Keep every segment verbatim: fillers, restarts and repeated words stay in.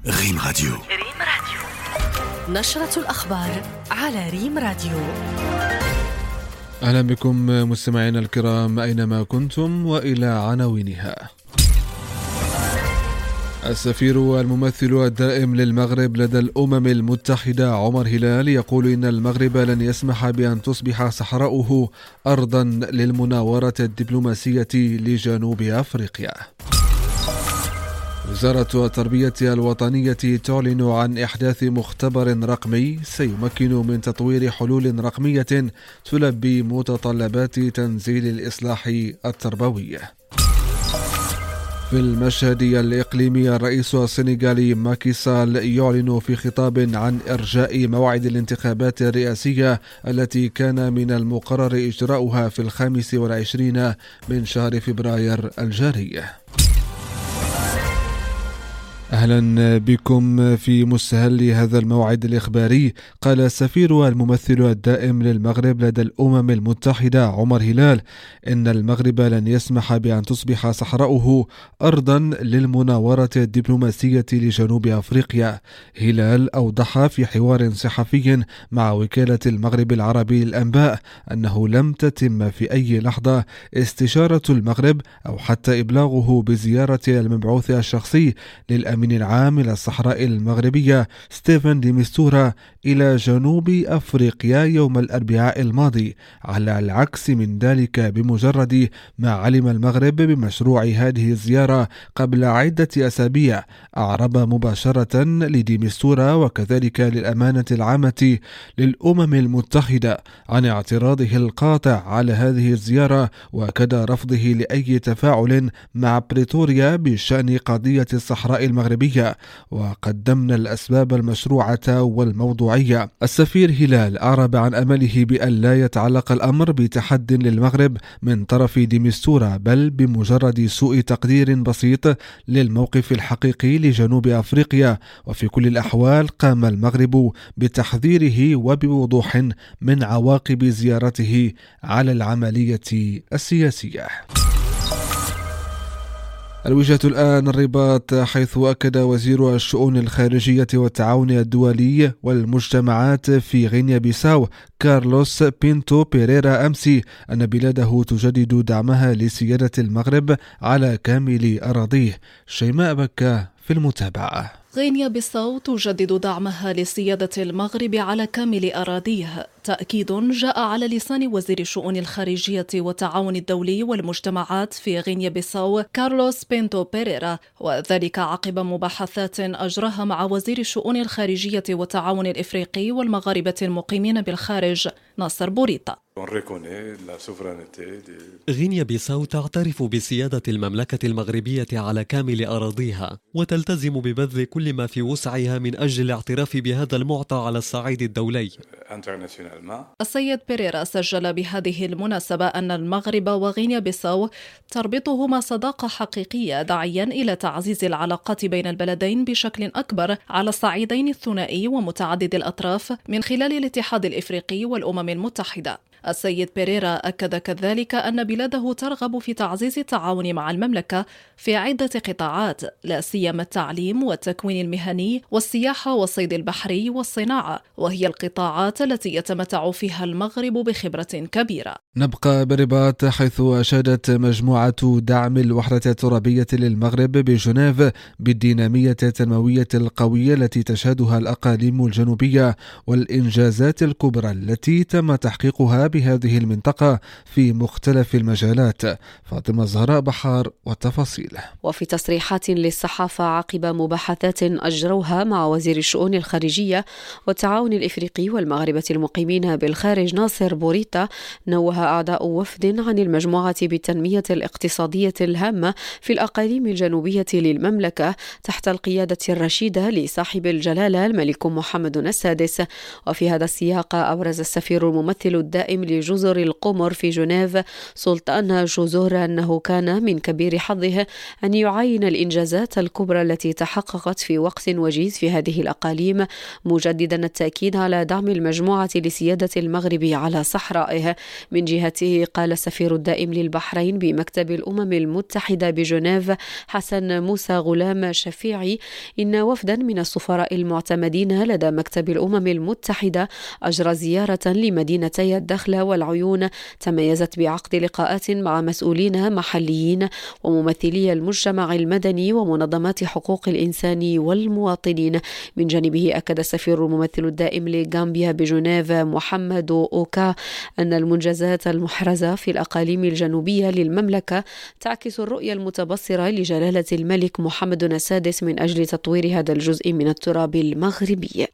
ريم راديو. ريم راديو نشرة الأخبار على ريم راديو. أهلا بكم مستمعينا الكرام أينما كنتم، وإلى عناوينها. السفير الممثل الدائم للمغرب لدى الأمم المتحدة عمر هلال يقول إن المغرب لن يسمح بأن تصبح صحراؤه أرضا للمناورة الدبلوماسية لجنوب أفريقيا. وزارة التربية الوطنية تعلن عن إحداث مختبر رقمي سيمكن من تطوير حلول رقمية تلبي متطلبات تنزيل الإصلاح التربوي. في المشهد الإقليمي، الرئيس السنغالي ماكي سال يعلن في خطاب عن إرجاء موعد الانتخابات الرئاسية التي كان من المقرر إجراؤها في الخامس والعشرين من شهر فبراير الجاري. أهلا بكم في مستهل هذا الموعد الإخباري. قال السفير الممثل الدائم للمغرب لدى الأمم المتحدة عمر هلال إن المغرب لن يسمح بأن تصبح صحراؤه أرضا للمناورة الدبلوماسية لجنوب أفريقيا. هلال أوضح في حوار صحفي مع وكالة المغرب العربي للأنباء أنه لم تتم في أي لحظة استشارة المغرب أو حتى إبلاغه بزيارة المبعوث الشخصي للأمين من العام إلى الصحراء المغربية ستيفن دي ميستورا إلى جنوب أفريقيا يوم الأربعاء الماضي، على العكس من ذلك بمجرد ما علم المغرب بمشروع هذه الزيارة قبل عدة أسابيع أعرب مباشرة لدي ميستورا وكذلك للأمانة العامة للأمم المتحدة عن اعتراضه القاطع على هذه الزيارة وكذا رفضه لأي تفاعل مع بريتوريا بشأن قضية الصحراء المغربية، وقدمنا الأسباب المشروعة والموضوعية. السفير هلال أعرب عن أمله بأن لا يتعلق الأمر بتحد للمغرب من طرف دي ميستورا، بل بمجرد سوء تقدير بسيط للموقف الحقيقي لجنوب أفريقيا، وفي كل الأحوال قام المغرب بتحذيره وبوضوح من عواقب زيارته على العملية السياسية. الوجهة الآن الرباط، حيث أكد وزير الشؤون الخارجية والتعاون الدولي والمجتمعات في غينيا بيساو كارلوس بينتو بيريرا أمس أن بلاده تجدد دعمها لسيادة المغرب على كامل أراضيه. شيماء بكا في المتابعة. غينيا بيساو تجدد دعمها لسيادة المغرب على كامل أراضيه. تأكيد جاء على لسان وزير الشؤون الخارجية والتعاون الدولي والمجتمعات في غينيا بيساو كارلوس بينتو بيريرا، وذلك عقب مباحثات أجراها مع وزير الشؤون الخارجية والتعاون الإفريقي والمغاربة المقيمين بالخارج ناصر بوريطا. غينيا بيساو تعترف بسيادة المملكة المغربية على كامل أراضيها، وتلتزم ببذل كل ما في وسعها من أجل الاعتراف بهذا المعطى على الصعيد الدولي. السيد بيريرا سجل بهذه المناسبة أن المغرب وغينيا بيساو تربطهما صداقة حقيقية، داعيا إلى تعزيز العلاقات بين البلدين بشكل أكبر على الصعيدين الثنائي ومتعدد الأطراف من خلال الاتحاد الإفريقي والأمم المتحدة. السيد بيريرا أكد كذلك أن بلاده ترغب في تعزيز التعاون مع المملكة في عدة قطاعات، لا سيما التعليم والتكوين المهني والسياحة والصيد البحري والصناعة، وهي القطاعات التي يتمتع فيها المغرب بخبرة كبيرة. نبقى بالرباط، حيث أشادت مجموعة دعم الوحدة الترابية للمغرب بجنيف بالدينامية التنموية القوية التي تشهدها الأقاليم الجنوبية والإنجازات الكبرى التي تم تحقيقها بهذه المنطقة في مختلف المجالات. فاطمة الزهراء بحار والتفاصيل. وفي تصريحات للصحافة عقب مباحثات أجروها مع وزير الشؤون الخارجية والتعاون الإفريقي والمغاربة المقيمين بالخارج ناصر بوريطا، نوه أعضاء وفد عن المجموعة بالتنمية الاقتصادية الهامة في الأقاليم الجنوبية للمملكة تحت القيادة الرشيدة لصاحب الجلالة الملك محمد السادس. وفي هذا السياق أبرز السفير الممثل الدائم الدائم لجزر القمر في جنيف سلطان جزر أنه كان من كبير حظه أن يعاين الإنجازات الكبرى التي تحققت في وقت وجيز في هذه الأقاليم، مجددا التأكيد على دعم المجموعة لسيادة المغرب على صحرائه. من جهته قال السفير الدائم للبحرين بمكتب الأمم المتحدة بجنيف حسن موسى غلام شفيعي إن وفدا من السفراء المعتمدين لدى مكتب الأمم المتحدة أجرى زيارة لمدينتي الدخلة والعيون تميزت بعقد لقاءات مع مسؤولين محليين وممثلي المجتمع المدني ومنظمات حقوق الإنسان والمواطنين. من جانبه أكد السفير الممثل الدائم لغامبيا بجنيف محمد أوكا أن المنجزات المحرزة في الأقاليم الجنوبية للمملكة تعكس الرؤية المتبصرة لجلالة الملك محمد السادس من أجل تطوير هذا الجزء من التراب المغربي.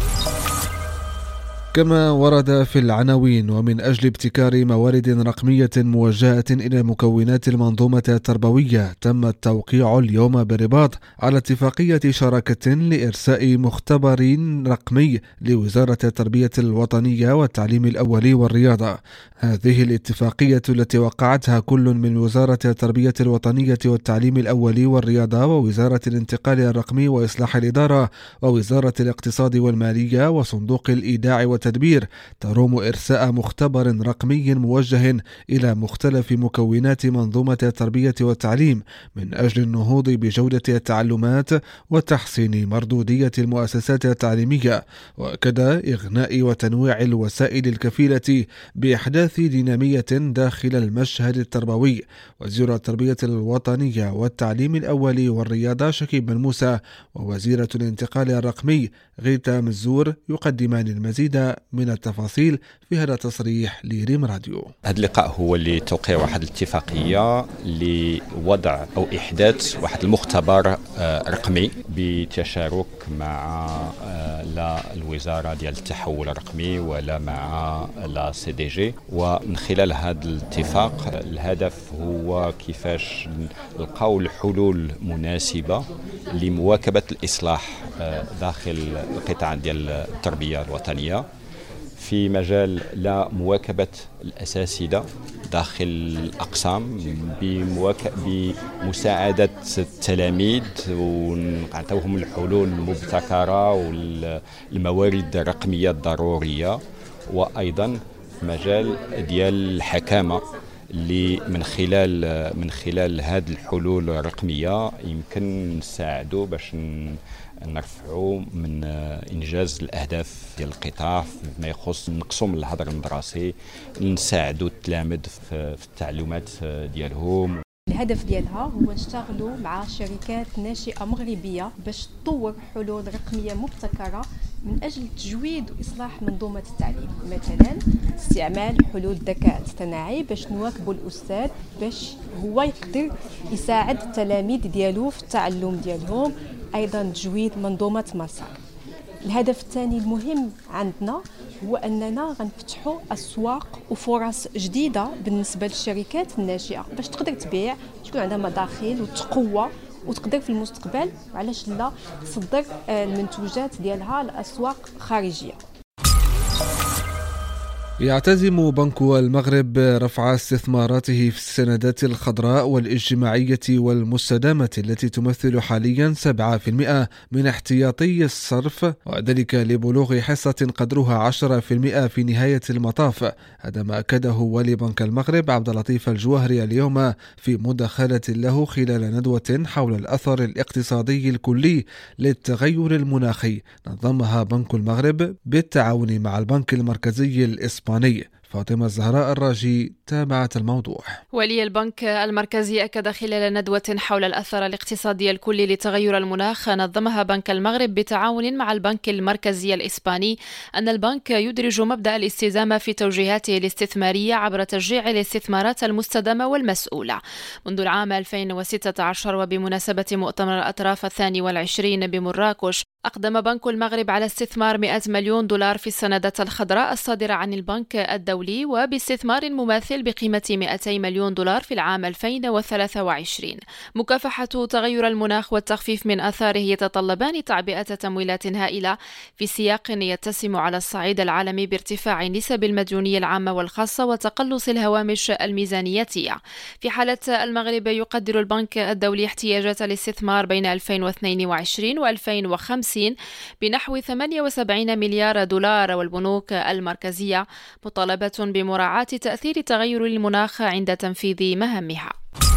كما ورد في العناوين: ومن أجل ابتكار موارد رقمية موجهة إلى مكونات المنظومة التربوية تم التوقيع اليوم بالرباط على اتفاقية شراكة لإرساء مختبر رقمي لوزارة التربية الوطنية والتعليم الأولي والرياضة. هذه الاتفاقية التي وقعتها كل من وزارة التربية الوطنية والتعليم الأولي والرياضة ووزارة الانتقال الرقمي وإصلاح الإدارة ووزارة الاقتصاد والمالية وصندوق الإيداع والتدبير تروم إرساء مختبر رقمي موجه إلى مختلف مكونات منظومة التربية والتعليم من أجل النهوض بجودة التعلمات وتحسين مردودية المؤسسات التعليمية، وكذا إغناء وتنويع الوسائل الكفيلة بإحداث دينامية داخل المشهد التربوي. وزير التربية الوطنية والتعليم الأولي والرياضة شكيب بن موسى ووزيرة الانتقال الرقمي غيتا مزور يقدمان المزيد من التفاصيل في هذا التصريح لريم راديو. هذا اللقاء هو اللي توقيع واحد الاتفاقية لوضع أو إحداث واحد المختبر رقمي بتشارك مع لا الوزارة ديال التحول الرقمي ولا مع لا سي دي جي. ومن خلال هذا الاتفاق الهدف هو كيفاش نلقاو الحلول مناسبة لمواكبة الإصلاح داخل القطاع ديال التربية الوطنية في مجال لا مواكبة الأساتذة داخل الأقسام بمساعدة التلاميذ ونعطيوهم الحلول المبتكرة والموارد الرقمية الضرورية، وأيضا مجال ديال الحكامة اللي من خلال من خلال هذه الحلول الرقمية يمكن نساعدوا باش نرفعوا من إنجاز الأهداف ديال القطاع فيما يخص نقصوا من الهدر الدراسي، نساعدوا التلاميذ في التعلمات ديالهم. الهدف ديالها هو نشتغلوا مع شركات ناشئة مغربية باش تطور حلول رقمية مبتكرة من أجل تجويد وإصلاح منظومة التعليم، مثلا استعمال حلول الذكاء الاصطناعي باش نواكبوا الأستاذ باش هو يقدر يساعد التلاميذ ديالو في التعلم ديالهم، أيضا تجويد منظومة مسار. الهدف الثاني المهم عندنا هو أننا غنفتحوا أسواق وفرص جديدة بالنسبة للشركات الناشئة باش تقدر تبيع، تكون عندها مداخل وتقوى وتقدر في المستقبل وعلاش لا تصدر المنتوجات ديالها لأسواق خارجية. يعتزم بنك المغرب رفع استثماراته في السندات الخضراء والاجتماعية والمستدامة التي تمثل حاليا سبعة بالمئة من احتياطي الصرف، وذلك لبلوغ حصة قدرها عشرة بالمئة في نهاية المطاف. هذا ما أكده والي بنك المغرب عبد اللطيف الجوهري اليوم في مداخلة له خلال ندوة حول الأثر الاقتصادي الكلي للتغير المناخي نظمها بنك المغرب بالتعاون مع البنك المركزي الإسباني. فاطمة الزهراء الراجي تابعت الموضوع. ولي البنك المركزي أكد خلال ندوة حول الأثر الاقتصادي الكلي لتغير المناخ نظمها بنك المغرب بتعاون مع البنك المركزي الإسباني أن البنك يدرج مبدأ الاستدامة في توجيهاته الاستثمارية عبر تشجيع الاستثمارات المستدامة والمسؤولة. منذ العام ألفين وستة عشر وبمناسبة مؤتمر الأطراف الثاني والعشرين بمراكش أقدم بنك المغرب على استثمار مئة مليون دولار في السندات الخضراء الصادرة عن البنك الدولي وباستثمار مماثل بقيمة مئتي مليون دولار في العام ألفين وثلاثة وعشرين. مكافحة تغير المناخ والتخفيف من آثاره يتطلبان تعبئة تمويلات هائلة في سياق يتسم على الصعيد العالمي بارتفاع نسب المديونية العامة والخاصة وتقلص الهوامش الميزانيتية. في حالة المغرب يقدر البنك الدولي احتياجات الاستثمار بين ألفين واثنين وعشرين وألفين وخمسين بنحو ثمانية وسبعين مليار دولار، والبنوك المركزية مطالبة بمراعاة تأثير تغير المناخ عند تنفيذ مهامها.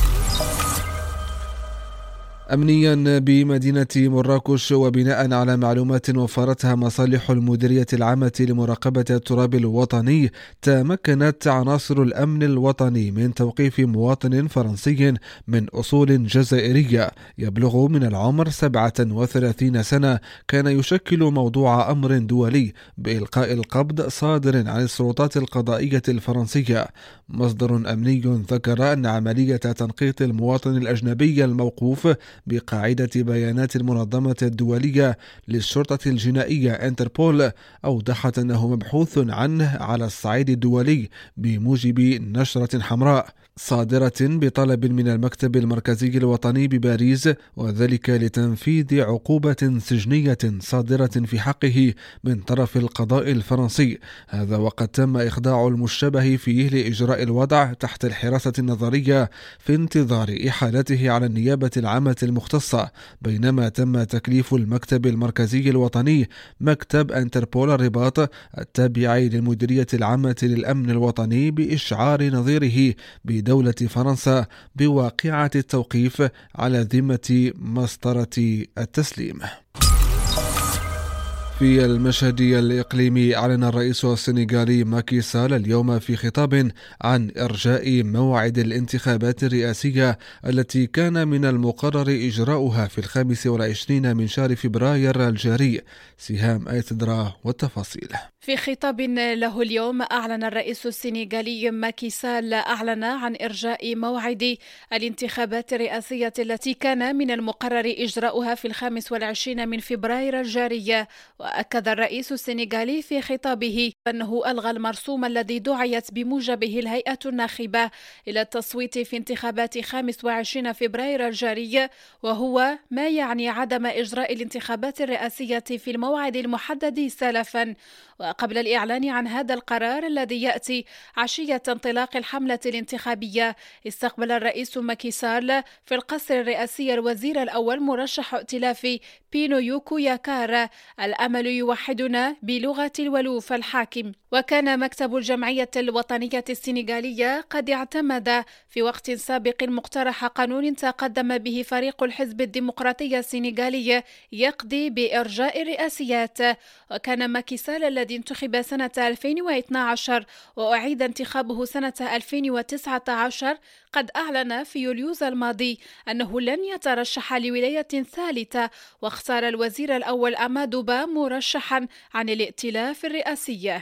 أمنيا بمدينة مراكش، وبناء على معلومات وفرتها مصالح المديرية العامة لمراقبة التراب الوطني، تمكنت عناصر الأمن الوطني من توقيف مواطن فرنسي من أصول جزائرية يبلغ من العمر سبعة وثلاثين سنة، كان يشكل موضوع أمر دولي بإلقاء القبض صادر عن السلطات القضائية الفرنسية. مصدر أمني ذكر أن عملية تنقيط المواطن الأجنبي الموقوف بقاعدة بيانات المنظمة الدولية للشرطة الجنائية انتربول أوضحت أنه مبحوث عنه على الصعيد الدولي بموجب نشرة حمراء صادرة بطلب من المكتب المركزي الوطني بباريس، وذلك لتنفيذ عقوبة سجنية صادرة في حقه من طرف القضاء الفرنسي. هذا وقد تم إخضاع المشتبه فيه لإجراء الوضع تحت الحراسة النظرية في انتظار إحالته على النيابة العامة المختصة، بينما تم تكليف المكتب المركزي الوطني مكتب انتربول الرباط التابع للمديرية العامة للأمن الوطني بإشعار نظيره بدولة فرنسا بواقعة التوقيف على ذمة مسطرة التسليم. في المشهد الإقليمي، أعلن الرئيس السنغالي ماكي سال اليوم في خطاب عن إرجاء موعد الانتخابات الرئاسية التي كان من المقرر إجراؤها في الخامس والعشرين من شهر فبراير الجاري. سهام أيتدرا والتفاصيل. في خطاب له اليوم، أعلن الرئيس السنغالي ماكي سال أعلن عن إرجاء موعد الانتخابات الرئاسية التي كان من المقرر إجراؤها في الخامس والعشرين من فبراير الجاري. وأكد الرئيس السنغالي في خطابه أنه ألغى المرسوم الذي دعيت بموجبه الهيئة الناخبة إلى التصويت في انتخابات خامس وعشرين فبراير الجاري، وهو ما يعني عدم إجراء الانتخابات الرئاسية في الموعد المحدد سلفا. وقبل الإعلان عن هذا القرار الذي يأتي عشية انطلاق الحملة الانتخابية، استقبل الرئيس ماكي سال في القصر الرئاسي الوزير الأول مرشح ائتلاف بينو يوكو ياكار. الأمل يوحدنا بلغة الولوف الحاكم. وكان مكتب الجمعية الوطنية السنغالية قد اعتمد في وقت سابق مقترح قانون تقدم به فريق الحزب الديمقراطي السنغالي يقضي بإرجاء الرئاسيات. وكان ماكي سال الذي انتخب سنة ألفين واثني عشر وأعيد انتخابه سنة ألفين وتسعة عشر قد أعلن في يوليوز الماضي أنه لن يترشح لولاية ثالثة، واختار الوزير الأول أمادو با مرشحا عن الائتلاف الرئاسي.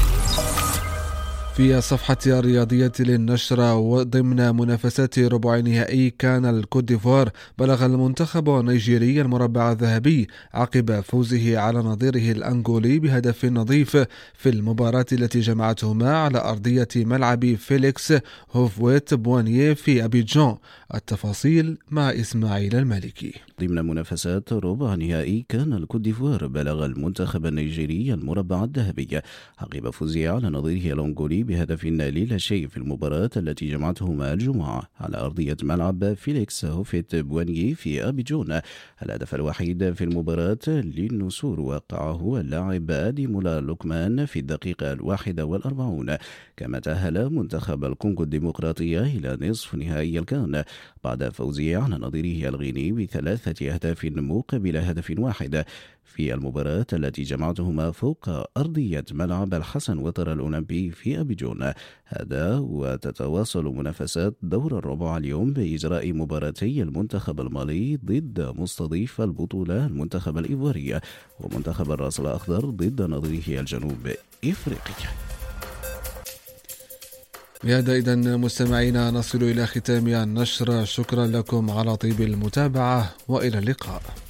في الصفحة الرياضية للنشرة، وضمن منافسات ربع نهائي كان الكوت ديفوار، بلغ المنتخب النيجيري المربع الذهبي عقب فوزه على نظيره الأنغولي بهدف نظيف في المباراة التي جمعتهما على أرضية ملعب فيليكس هوفويت بوانيه في أبيجان. التفاصيل مع إسماعيل المالكي. ضمن منافسات ربع نهائي كان الكوت ديفوار، بلغ المنتخب النيجيري المربع الذهبي عقب فوزه على نظيره الأنغولي بهدف لا شيء في المباراة التي جمعتهما الجمعة على أرضية ملعب فيليكس هوفيت بوانيه في أبيجون. الهدف الوحيد في المباراة للنسور وقعه اللاعب أديمولا لوكمان في الدقيقة الواحدة والأربعون، كما تأهل منتخب الكونغو الديمقراطية إلى نصف نهائي الكان بعد فوزه على نظيره الغيني بثلاثة أهداف مقابل هدف واحد في المباراة التي جمعتهما فوق أرضية ملعب الحسن وتر الأولمبي في أبيجون. هذا وتتواصل منافسات دور الربع اليوم بإجراء مباراتي المنتخب المالي ضد مستضيف البطولة المنتخب الإيفواري، ومنتخب الرأس الأخضر ضد نظيره الجنوب إفريقي. بهذا إذن مستمعينا نصل إلى ختام النشرة. شكرا لكم على طيب المتابعة وإلى اللقاء.